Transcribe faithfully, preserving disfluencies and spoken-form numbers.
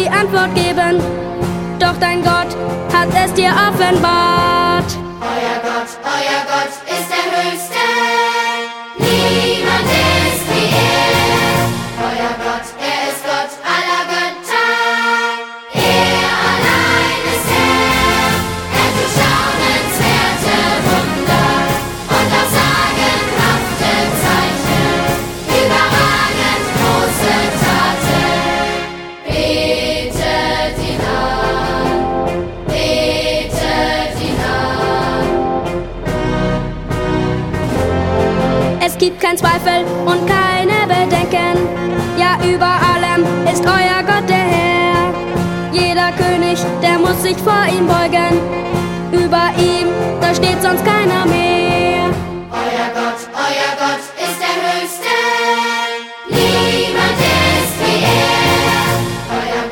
Antwort geben, doch dein Gott hat es dir offenbart. Euer Gott, euer Gott ist der Höchste, niemand ist wie er. Euer Gott, er ist Gott aller Götter, er allein ist Herr. Er tut staunenswerte Wunder und auch sagenhafte Zeichen, überragend große Taten. Betet ihn an, betet ihn an. Es gibt kein Zweifel und keine Bedenken, ja über allem ist euer Gott der Herr. Jeder König, der muss sich vor ihm beugen, über ihm, da steht sonst keiner mehr.